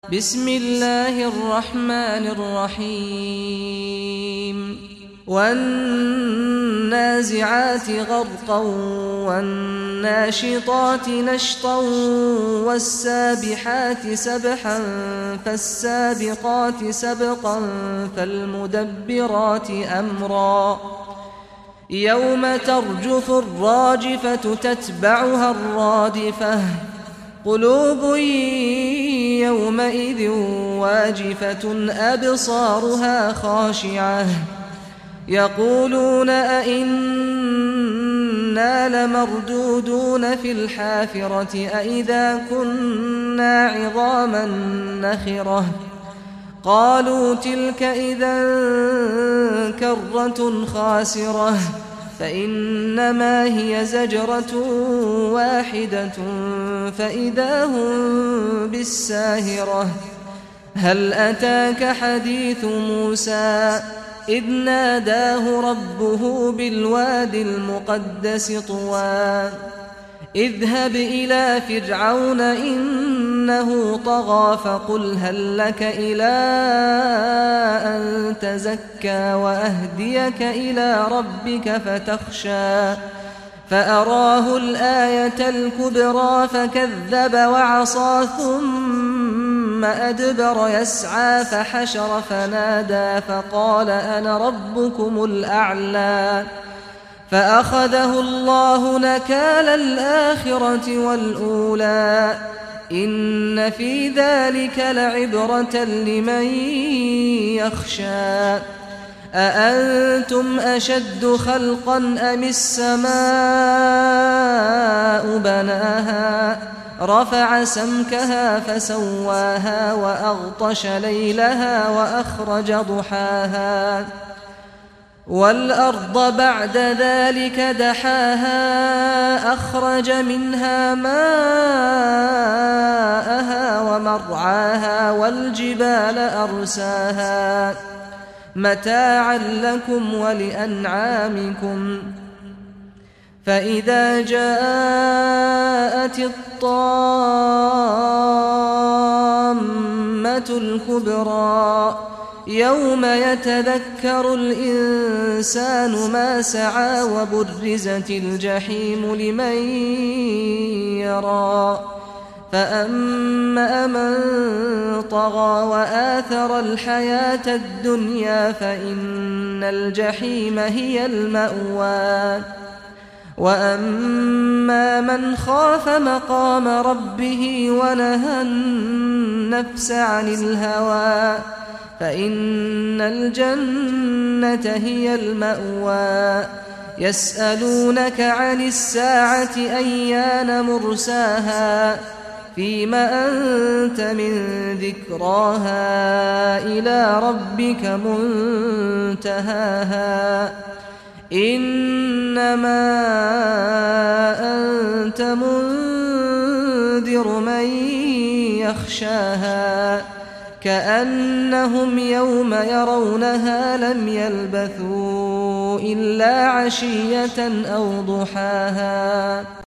بسم الله الرحمن الرحيم والنازعات غرقا والناشطات نشطا والسابحات سبحا فالسابقات سبقا فالمدبرات أمرا يوم ترجف الراجفة تتبعها الرادفة قلوب يومئذ واجفة أبصارها خاشعة يقولون أئنا لمردودون في الحافرة أئذا كنا عظاما نخرة قالوا تلك إذا كرة خاسرة فإنما هي زجرة واحدة فإذا هم بالساهرة هل أتاك حديث موسى إذ ناداه ربه بالواد المقدس طوى اذهب إلى فرعون إنه طغى فقل هل لك إلى أن تزكى وأهديك إلى ربك فتخشى فأراه الآية الكبرى فكذب وعصى ثم أدبر يسعى فحشر فنادى فقال أنا ربكم الأعلى فأخذه الله نكال الآخرة والأولى إن في ذلك لعبرة لمن يخشى أأنتم أشد خلقا أم السماء بناها رفع سمكها فسواها وأغطش ليلها وأخرج ضحاها والأرض بعد ذلك دحاها أخرج منها ماءها ومرعاها والجبال أرساها متاعا لكم ولأنعامكم فإذا جاءت الطامة الكبرى يوم يتذكر الإنسان ما سعى وبرزت الجحيم لمن يرى فأما من طغى وآثر الحياة الدنيا فإن الجحيم هي المأوى وأما من خاف مقام ربه ونهى النفس عن الهوى فإن الجنة هي المأوى يسألونك عن الساعة أيان مرساها فيما أنت من ذكراها إلى ربك منتهاها إنما أنت منذر من يخشاها كأنهم يوم يرونها لم يلبثوا إلا عشية أو ضحاها